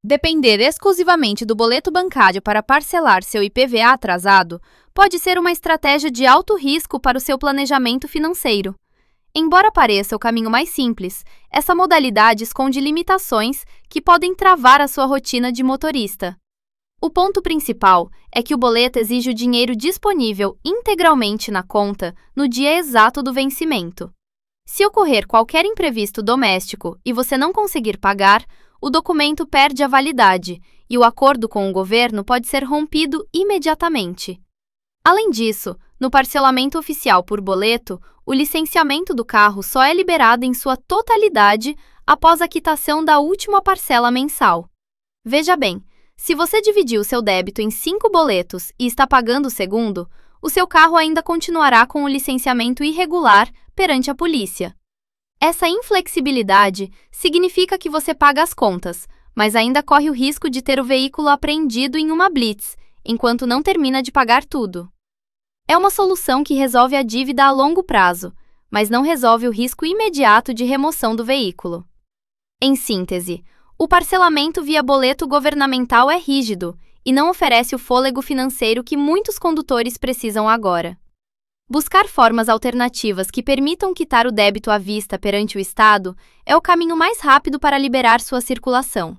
Depender exclusivamente do boleto bancário para parcelar seu IPVA atrasado pode ser uma estratégia de alto risco para o seu planejamento financeiro. Embora pareça o caminho mais simples, essa modalidade esconde limitações que podem travar a sua rotina de motorista. O ponto principal é que o boleto exige o dinheiro disponível integralmente na conta no dia exato do vencimento. Se ocorrer qualquer imprevisto doméstico e você não conseguir pagar, o documento perde a validade e o acordo com o governo pode ser rompido imediatamente. Além disso, no parcelamento oficial por boleto, o licenciamento do carro só é liberado em sua totalidade após a quitação da última parcela mensal. Veja bem, se você dividiu seu débito em 5 boletos e está pagando o segundo, o seu carro ainda continuará com o licenciamento irregular perante a polícia. Essa inflexibilidade significa que você paga as contas, mas ainda corre o risco de ter o veículo apreendido em uma blitz, enquanto não termina de pagar tudo. É uma solução que resolve a dívida a longo prazo, mas não resolve o risco imediato de remoção do veículo. Em síntese, o parcelamento via boleto governamental é rígido e não oferece o fôlego financeiro que muitos condutores precisam agora. Buscar formas alternativas que permitam quitar o débito à vista perante o Estado é o caminho mais rápido para liberar sua circulação.